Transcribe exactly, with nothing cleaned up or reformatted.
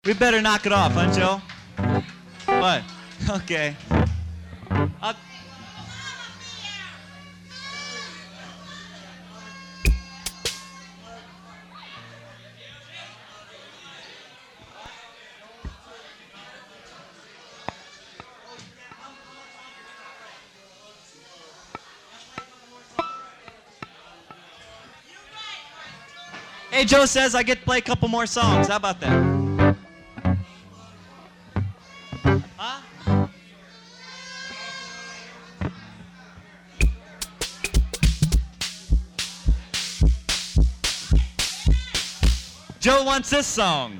We better knock it off, huh, Joe? What? Okay. Uh, hey, Joe says I get to play a couple more songs. How about that? Huh? Joe wants this song.